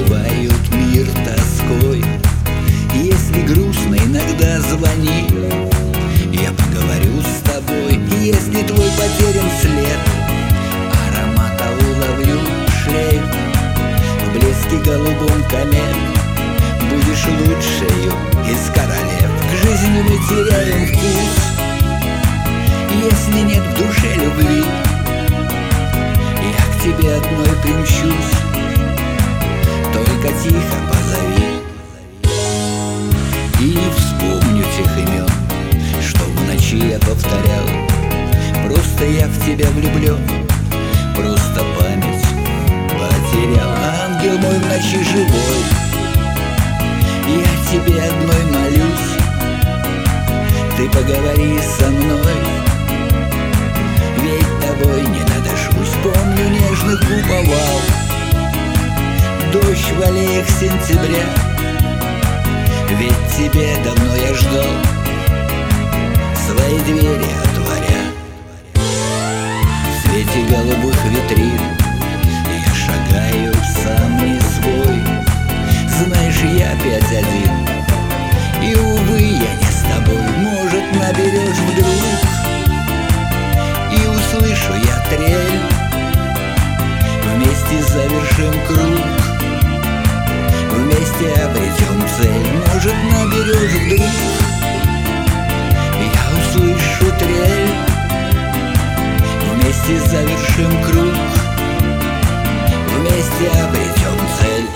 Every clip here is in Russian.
обливают мир тоской. Если грустно, иногда звони, я поговорю с тобой. Если твой потерян след, аромата уловлю шлейф. В блеске голубом комет будешь лучшею из королев. К жизни мы теряем вкус, если нет в душе любви. Я к тебе одной примчусь, только тихо позови. И не вспомню тех имен, что в ночи я повторял. Просто я в тебя влюблен, просто память потерял. Ангел мой в ночи живой, я тебе одной молюсь. Ты поговори со мной, ведь тобой не надышусь. Помню нежных губ овал, дождь в аллеях сентября. Ведь тебе давно я ждал, свои двери отворя. В свете голубых витрин я шагаю сам не свой. Знаешь, я опять один, и, увы, я не с тобой. Может, наберешь вдруг, и услышу я трель. Вместе завершим круг, вместе обретем цель. Может, наберешь вдруг, я услышу трель. Вместе завершим круг, вместе обретем цель.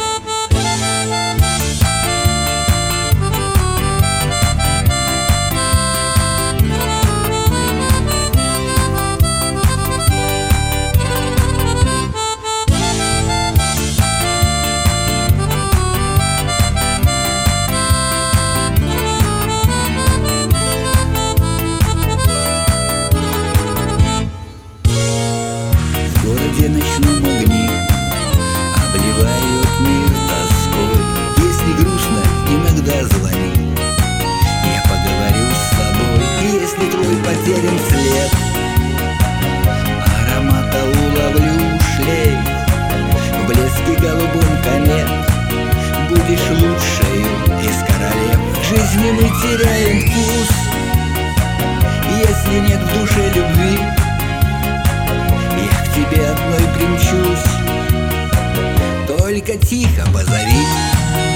Где ночном огни обливают мир тоской. Если грустно, иногда звони, я поговорю с тобой. Если твой потерян след, аромата уловлю шлейф. В блеске голубом комет будешь лучшею из королев. В жизни мы теряем вкус, если нет в душе любви. Я к тебе одной примчусь, только тихо позови.